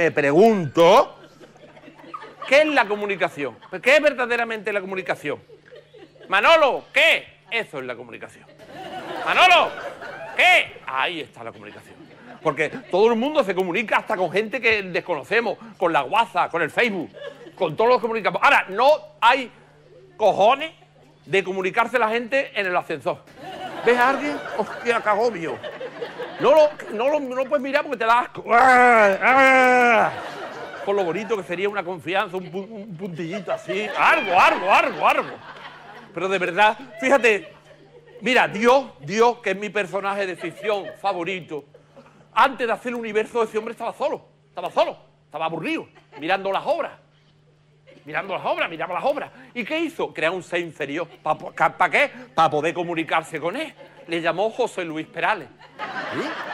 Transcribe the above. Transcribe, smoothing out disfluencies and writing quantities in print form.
me pregunto, ¿qué es la comunicación? ¿Qué es verdaderamente la comunicación? Manolo, ¿qué? Eso es la comunicación. Manolo, ¿qué? Ahí está la comunicación. Porque todo el mundo se comunica hasta con gente que desconocemos, con la WhatsApp, con el Facebook, con todos los que comunicamos. Ahora, no hay cojones de comunicarse la gente en el ascensor. ¿Ves a alguien? ¡Hostia, qué agobio! No lo puedes mirar porque te da asco. Por lo bonito que sería una confianza, un puntillito así. Algo. Pero de verdad, fíjate, mira, Dios, que es mi personaje de ficción favorito, antes de hacer el universo, ese hombre estaba solo, estaba aburrido, mirando las obras. Miraba las obras. ¿Y qué hizo? Crear un ser inferior. ¿Para qué? Para poder comunicarse con él. Le llamó José Luis Perales. ¿Sí?